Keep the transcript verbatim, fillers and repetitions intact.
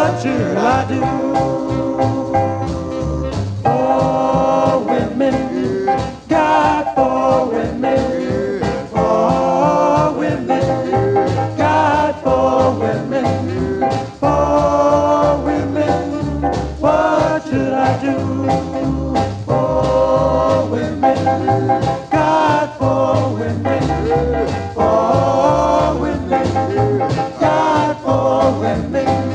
what should I do? For women, God for women, for women, God for women, for women, what should I do? For women, God for women, for women, God for women.